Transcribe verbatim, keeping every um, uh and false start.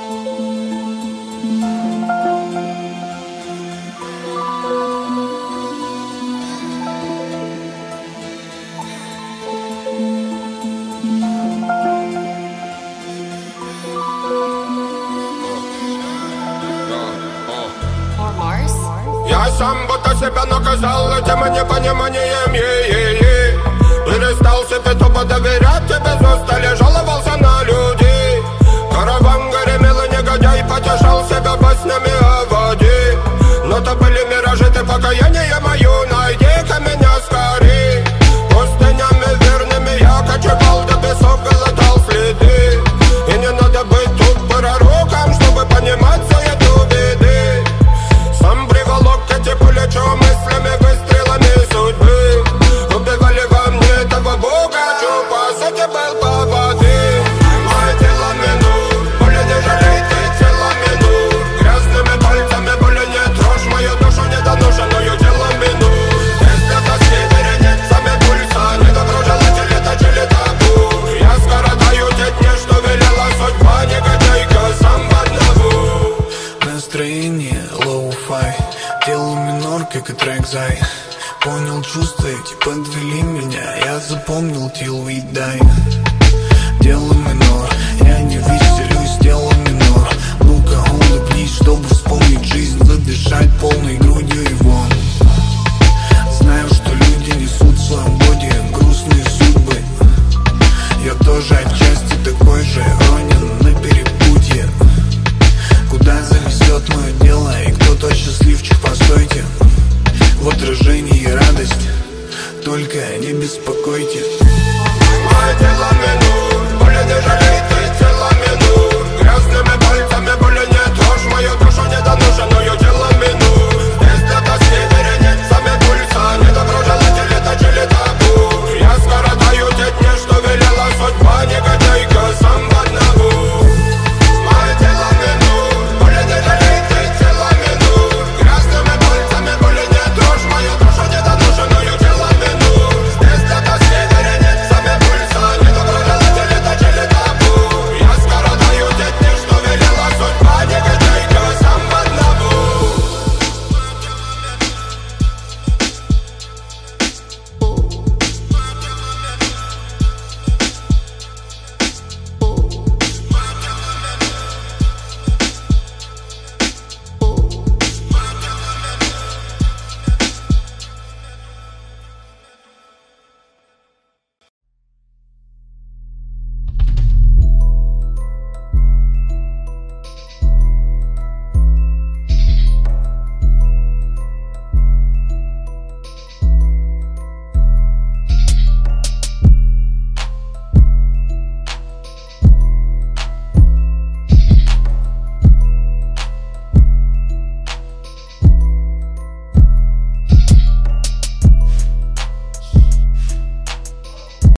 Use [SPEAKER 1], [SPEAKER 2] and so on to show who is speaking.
[SPEAKER 1] Я сам будто себя наказал этим непониманием, е-е-е. Перестал себе тупо доверять, тебе застали, жаловался на людей. Караван гремел и негодяй потешал себя баснями о воде. Но то были миражи, ты покаяние мое, найди-ка меня скорей. Пустынями верными я кочевал, до песок глотал следы. И не надо быть тут пророком, чтобы понимать суету беды. Сам приволок эти пулечу мыслями, выстрелами судьбы. Убивали во мне этого бога, чё по сути был по воде. Мое тело минут, боли не жалей, ты тело минут. Грязными пальцами боли не трожь, мою душу недоношенную тело минут. Если тоски перенецами пульса, недоброжелатели точили табу. Я скоротаю те дни, что велела судьба, негодяйка, сам в одного.
[SPEAKER 2] Настроение лоу-фай, делаю минор, как и трек Зай. Понял чувства эти, подвели меня, я запомнил till we die.